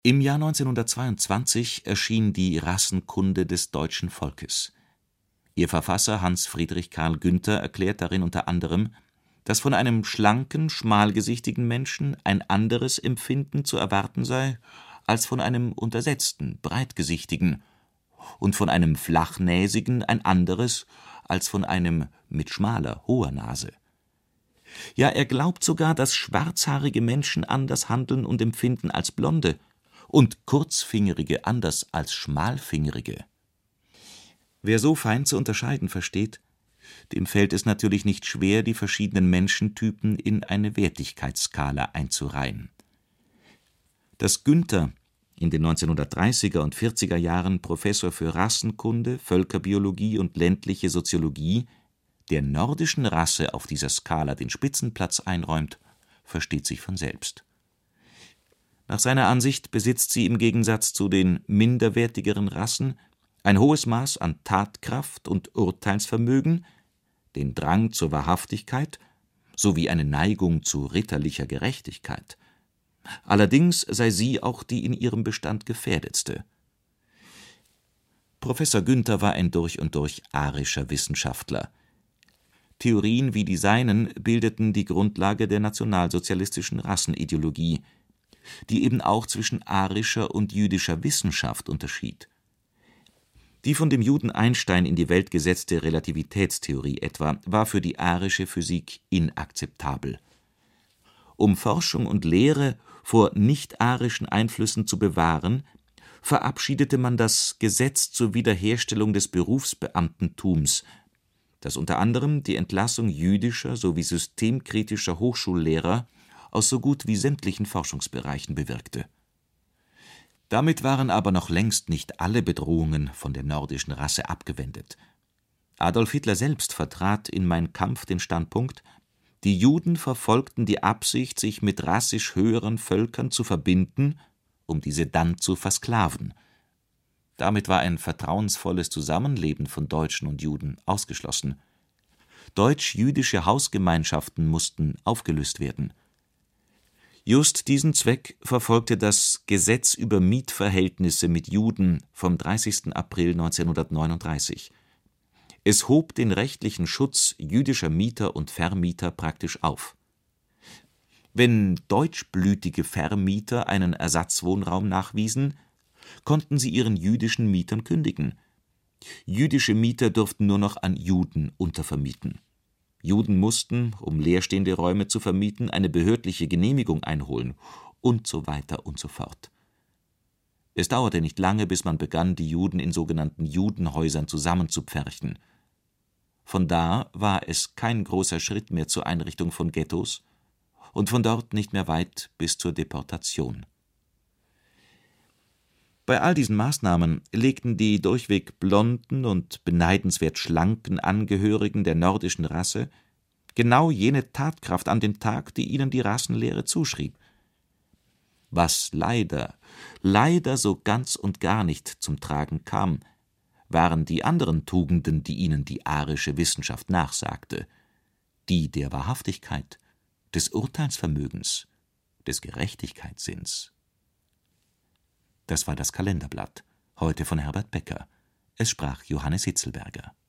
Im Jahr 1922 erschien die Rassenkunde des deutschen Volkes. Ihr Verfasser Hans Friedrich Karl Günther erklärt darin unter anderem, dass von einem schlanken, schmalgesichtigen Menschen ein anderes Empfinden zu erwarten sei als von einem untersetzten, breitgesichtigen, und von einem Flachnäsigen ein anderes als von einem mit schmaler, hoher Nase. Ja, er glaubt sogar, dass schwarzhaarige Menschen anders handeln und empfinden als blonde und kurzfingerige anders als schmalfingerige. Wer so fein zu unterscheiden versteht, dem fällt es natürlich nicht schwer, die verschiedenen Menschentypen in eine Wertigkeitsskala einzureihen. Dass Günther, in den 1930er und 40er Jahren Professor für Rassenkunde, Völkerbiologie und ländliche Soziologie, der nordischen Rasse auf dieser Skala den Spitzenplatz einräumt, versteht sich von selbst. Nach seiner Ansicht besitzt sie im Gegensatz zu den minderwertigeren Rassen ein hohes Maß an Tatkraft und Urteilsvermögen, den Drang zur Wahrhaftigkeit sowie eine Neigung zu ritterlicher Gerechtigkeit. Allerdings sei sie auch die in ihrem Bestand gefährdetste. Professor Günther war ein durch und durch arischer Wissenschaftler. Theorien wie die seinen bildeten die Grundlage der nationalsozialistischen Rassenideologie, die eben auch zwischen arischer und jüdischer Wissenschaft unterschied. Die von dem Juden Einstein in die Welt gesetzte Relativitätstheorie etwa war für die arische Physik inakzeptabel. Um Forschung und Lehre vor nicht-arischen Einflüssen zu bewahren, verabschiedete man das Gesetz zur Wiederherstellung des Berufsbeamtentums, das unter anderem die Entlassung jüdischer sowie systemkritischer Hochschullehrer aus so gut wie sämtlichen Forschungsbereichen bewirkte. Damit waren aber noch längst nicht alle Bedrohungen von der nordischen Rasse abgewendet. Adolf Hitler selbst vertrat in Mein Kampf den Standpunkt, die Juden verfolgten die Absicht, sich mit rassisch höheren Völkern zu verbinden, um diese dann zu versklaven. Damit war ein vertrauensvolles Zusammenleben von Deutschen und Juden ausgeschlossen. Deutsch-jüdische Hausgemeinschaften mussten aufgelöst werden. Just diesen Zweck verfolgte das Gesetz über Mietverhältnisse mit Juden vom 30. April 1939. Es hob den rechtlichen Schutz jüdischer Mieter und Vermieter praktisch auf. Wenn deutschblütige Vermieter einen Ersatzwohnraum nachwiesen, konnten sie ihren jüdischen Mietern kündigen. Jüdische Mieter durften nur noch an Juden untervermieten. Juden mussten, um leerstehende Räume zu vermieten, eine behördliche Genehmigung einholen und so weiter und so fort. Es dauerte nicht lange, bis man begann, die Juden in sogenannten Judenhäusern zusammenzupferchen. Von da war es kein großer Schritt mehr zur Einrichtung von Ghettos und von dort nicht mehr weit bis zur Deportation. Bei all diesen Maßnahmen legten die durchweg blonden und beneidenswert schlanken Angehörigen der nordischen Rasse genau jene Tatkraft an den Tag, die ihnen die Rassenlehre zuschrieb. Was leider so ganz und gar nicht zum Tragen kam, waren die anderen Tugenden, die ihnen die arische Wissenschaft nachsagte, die der Wahrhaftigkeit, des Urteilsvermögens, des Gerechtigkeitssinns. Das war das Kalenderblatt, heute von Herbert Becker. Es sprach Johannes Hitzelberger.